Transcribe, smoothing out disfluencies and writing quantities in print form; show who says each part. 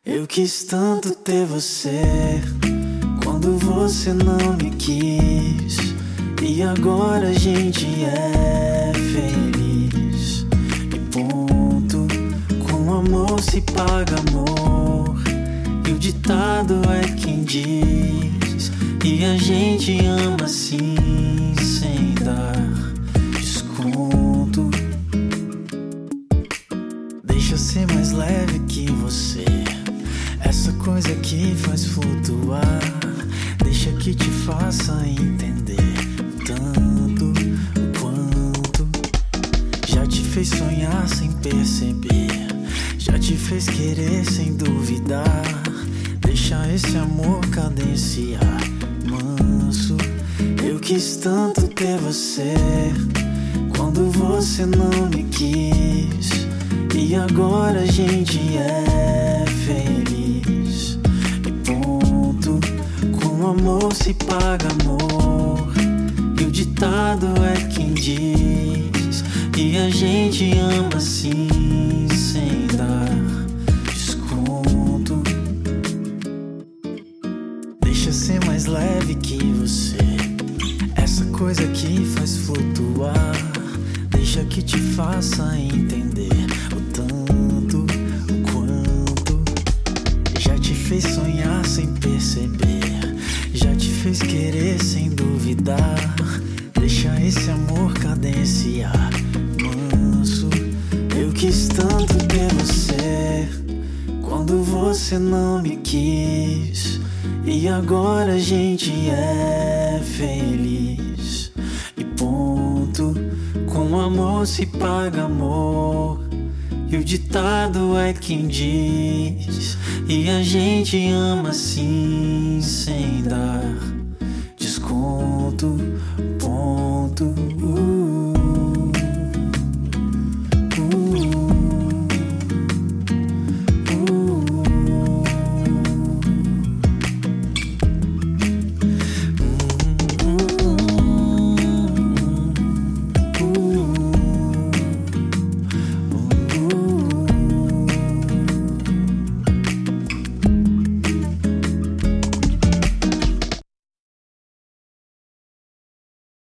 Speaker 1: Eu quis tanto ter você quando você não me quis, e agora a gente é feliz. E ponto, com amor se paga amor, e o ditado é quem diz. E a gente ama assim, sem dar desconto. Deixa eu ser mais leve que você, essa coisa que faz flutuar. Deixa que te faça entender tanto o quanto já te fez sonhar sem perceber, já te fez querer sem duvidar. Deixa esse amor cadenciar manso. Eu quis tanto ter você quando você não me quis, e agora a gente é feliz. E ponto, com amor se paga amor, e o ditado é quem diz. E a gente ama assim, sem dar desconto. Deixa ser mais leve que você, essa coisa que faz flutuar. Deixa que te faça entender o tanto, o quanto já te fez sonhar sem perceber, já te fez querer sem duvidar. Deixa esse amor cadenciar manso. Eu quis tanto ter você quando você não me quis, e agora a gente é feliz. E ponto, com amor se paga amor, e o ditado é quem diz. E a gente ama assim, sem dar desconto.